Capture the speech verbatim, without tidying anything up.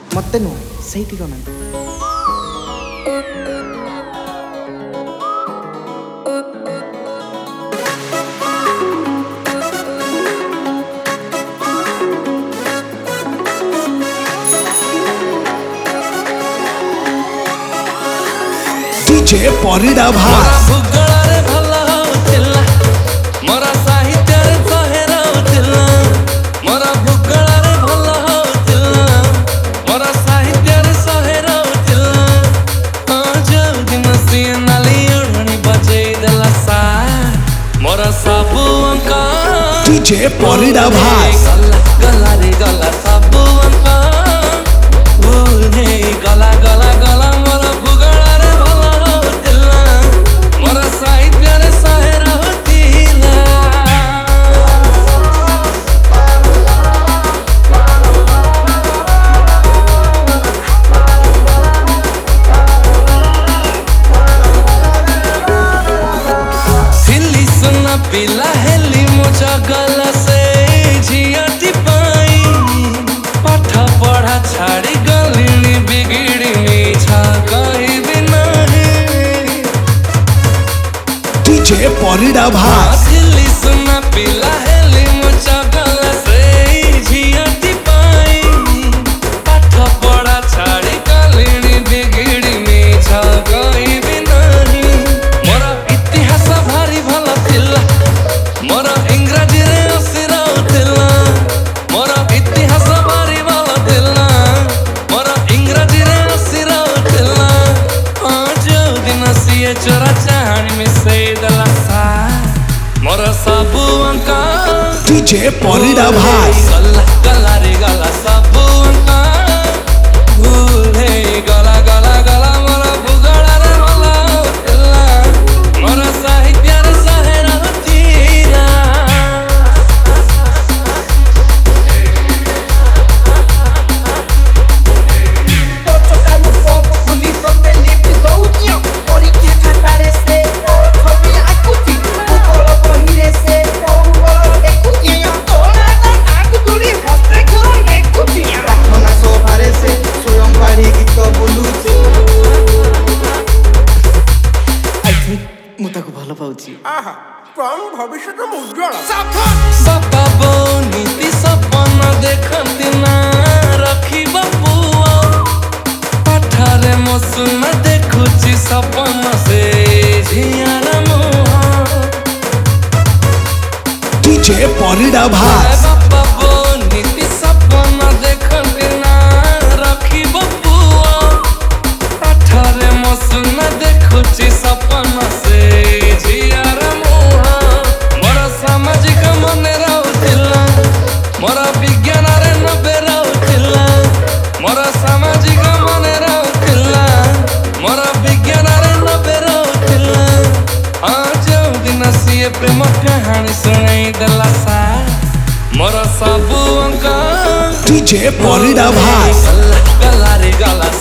मत नुह से ना डीजे परिड़ा भाई भुगड़ारे भला होतिला मोरा साहित्य रे सहेरा होतिला मोरा भुगड़ारे भला होतिला मोरा साहित्य रे सहेरा होतिला आज दिन से नाली उड़नी बजे दला सा मोरा साबु अंका डीजे परिड़ा भाई गला रे गला साबु अंका भूल है गला गला गला मोरा भुगड़ारे भला मोरा साहित्य रे सहेरा होतिला सिल्ली सुना पिला हेली मुझा गला से झियाटी पाई पाठ पढ़ा छाड़ी गलिनी बिगड़ी मीठा कहीं भी नहीं डीजे परिड़ा भाई सिल्ली सुना पिला हेली मुझा गला से झियाटी पाई पाठ पढ़ा छाड़ी गलिनी बिगड़ी मीठा कहीं भी नहीं मोरा इतिहास भारी भला थिला मोरा इंग्रजी रे असिरा होतिला मोरा इतिहास भारी भला थिला मोरा इंग्रजी रे असिरा होतिला आज दिन सिए चोरा चाहनी में से दला सा मोरा साबु अंका डीजे परिड़ा भाई गला गला रे गला साबु अंका भूल है गला गला गला मोरा भुगड़ा रे भला होतिला मोरा साहित्य रे सहेरा होतिला Tocando fogo, o livro Felipe Goldinho, Oriquinha que aparece, família Acuti, o colo correrece, o colo é cutinho, toda a água do livro, pegou é cutinho. Quando só aparece, sou um parique que eu boluti. I think मुझे भल पाऊँ आहा, कौन भविष्य में उज्जवल। बाबा बो नीति सपन देखती ना रखी बाबुआ पठारे मसुन देखुची सपन से झियार मुहा डीजे परिड़ा भाई बाबा बो नीति सपन देखती ना रखी बाबुआ पठारे मसुन देखुची सपन से झियार मुहा मोरा सामाजिक मने रहउतिला मोरा विज्ञान रे नबे रहउतिला मोरा सामाजिक मने रहउतिला मोरा विज्ञान रे नबे रहउतिला आज दिन सिए प्रेम कहानी सुनाई दला सा मोरा साबु अंका डीजे परिड़ा भाई गला गला रे गला